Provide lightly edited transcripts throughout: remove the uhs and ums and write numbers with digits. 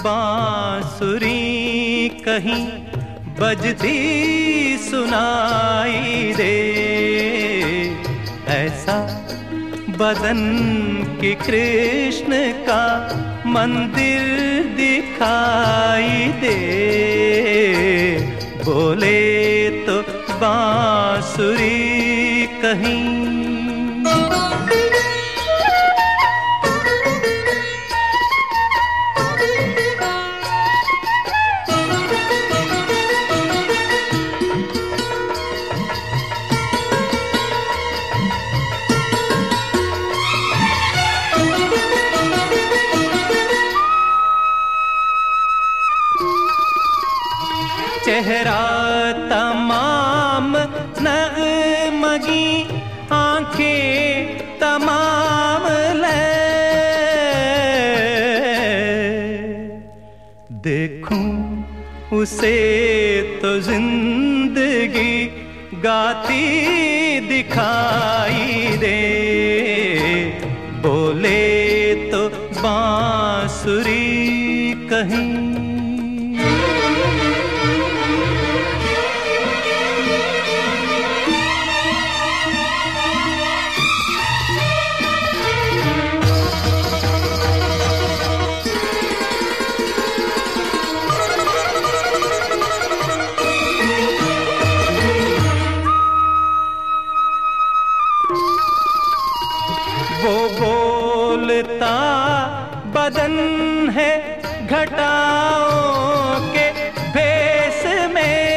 बांसुरी कहीं बजती सुनाई दे, ऐसा बदन की कृष्ण का मंदिर दिखाई दे। बोले तो बांसुरी कहीं। चेहरा तमाम नगमगी, आंखें तमाम ले, देखूं उसे तो जिंदगी गाती दिखाई दे। बोले तो बांसुरी कहीं। वो बोलता बदन है घटाओं के भेष में,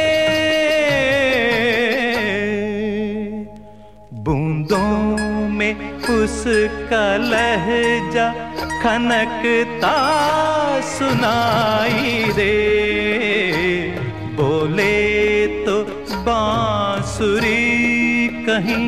बूंदों में उसका लहजा खनकता सुनाई दे। बोले तो बांसुरी कहीं।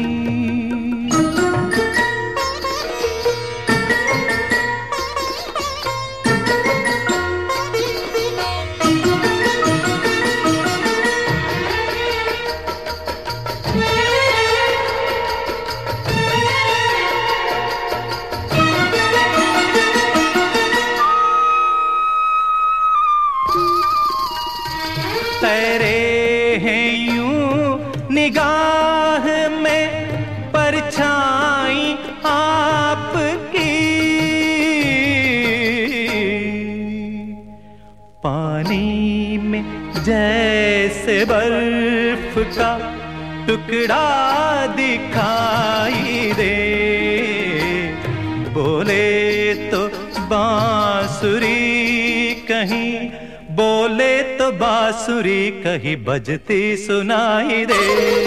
तेरे हैं यूं निगाह में परछाई आपकी, पानी में जैसे बर्फ का टुकड़ा दिखाई दे। बोले तो बांसुरी कहीं। बोले तो बांसुरी कहीं बजती सुनाई दे।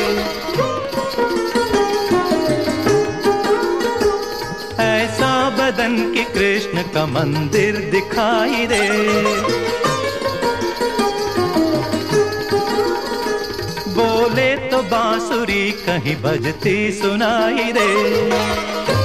ऐसा बदन की कृष्ण का मंदिर दिखाई दे। बोले तो बांसुरी कहीं बजती सुनाई दे।